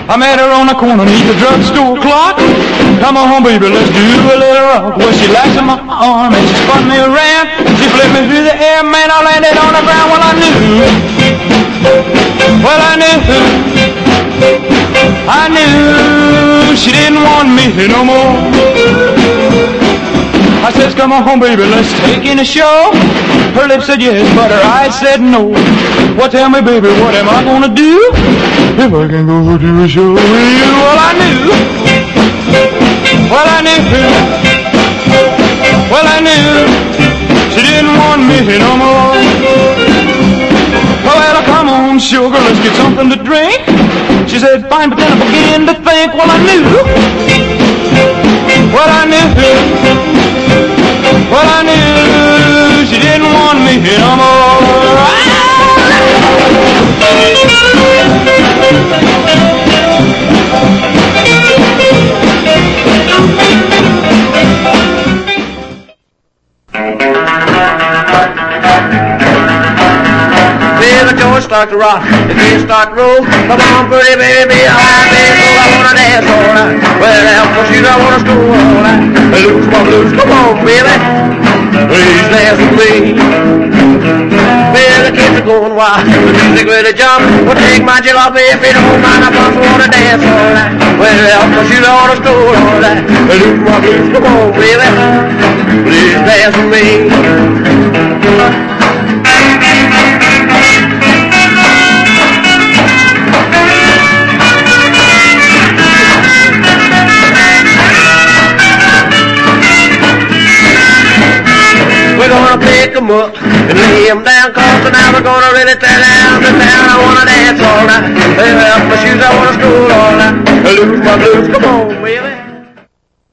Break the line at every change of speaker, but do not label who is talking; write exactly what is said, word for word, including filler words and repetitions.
I met her on the corner neath the drugstore clock. Come on, baby, let's do a little rock. Well, she lashed my arm and she spun me around. She flipped me through the air, man, I landed on the ground. Well, I knew, well, I knew, I knew she didn't want me no more. I says, come on, baby, let's take in a show. Her lips said yes, but her eyes said no. Well, tell me, baby, what am I gonna do if I can go to a show with you? Well, I knew, well, I knew, well, I knew she didn't want me no more. Well, come on, sugar, let's get something to drink. She said, fine, but then I began to think. Well, I knew, well, I knew, well, I knew she didn't want me no more.
Well, the joints start to rock, the gears start to roll. Come on, pretty baby, be a high baby, oh, I wanna dance all night. Well, now, for shoes, I wanna school all night. Lose my blues, come on, baby, please dance with me. Well, the kids are going wild, the music really jump. Well, take my jalopy if you don't mind, I just wanna dance all night. Well, for shoes, I wanna school all night. Lose my blues, come on, baby, please dance with me. We're gonna pick 'em up and lay 'em down, cause now we're gonna really tear down the town. I wanna dance all night. Well, my shoes, I wanna stroll all night. I lose my blues, come on,